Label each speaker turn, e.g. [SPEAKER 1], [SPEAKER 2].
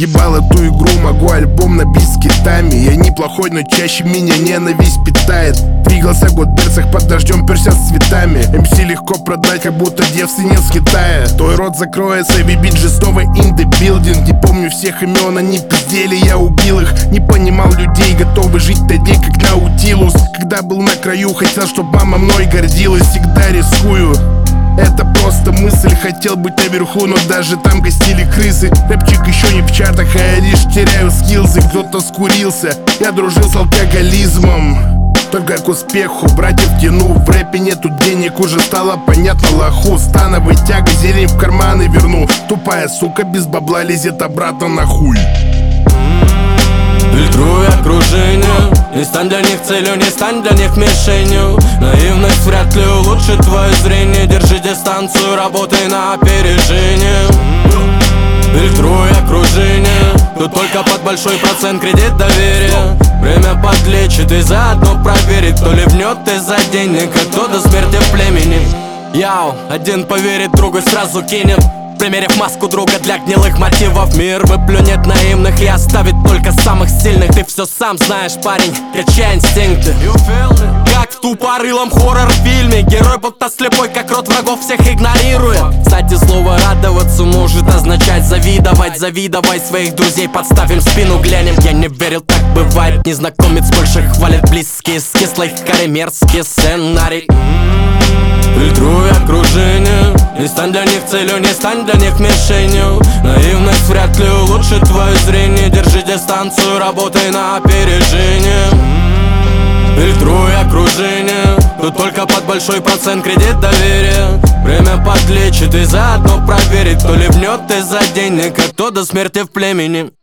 [SPEAKER 1] Ебал эту игру, могу альбом набить с китами. Я неплохой, но чаще меня ненависть питает. Двигался год в берцах под дождем, перся с цветами. МС легко продать, как будто девственниц с Китая. Твой рот закроется, вибиджи снова in the building. Не помню всех имен, они пиздели, я убил их. Не понимал людей, готовы жить тогда, как Наутилус. Когда был на краю, хотел, чтобы мама мной гордилась. Всегда рискую, это просто мысль. Хотел быть наверху, но даже там гостили крысы. Рэпчик еще не в чартах, а я лишь теряю скиллзы. Кто-то скурился, я дружил с алкоголизмом. Только к успеху братьев тяну. В рэпе нету денег, уже стало понятно лоху. Становой тяга, зелень в карманы верну. Тупая сука без бабла лезет обратно на хуй.
[SPEAKER 2] Фильтруй окружение, не стань для них целью, не стань для них мишенью. Наивность вряд ли улучшит твое зрение. Держи дистанцию, работай на опережение. Фильтруй окружение, тут только под большой процент кредит доверия. Время подлечит и заодно проверит, кто ливнет из-за денег, а кто до смерти в племени. Яу, один поверит, другой сразу кинет. Примерив маску друга для гнилых мотивов, мир выплюнет наивных и оставит только самых сильных. Ты все сам знаешь, парень, качай инстинкты. Как в тупорылом хоррор-фильме, герой будто слепой, как рот врагов всех игнорирует. Кстати, слово радоваться может означать завидовать. Завидовай своих друзей, подставим спину, глянем. Я не верил, так бывает, незнакомец больше хвалит близкие с кислой карри, мерзкий сценарий. Фильтруй окружение, не стань для них целью, не стань для них мишенью. Наивность вряд ли улучшит твое зрение. Держи дистанцию, работай на опережение. Фильтруй окружение, тут только под большой процент кредит доверия. Время подлечит и заодно проверит, кто ливнет из-за денег, а кто до смерти в племени.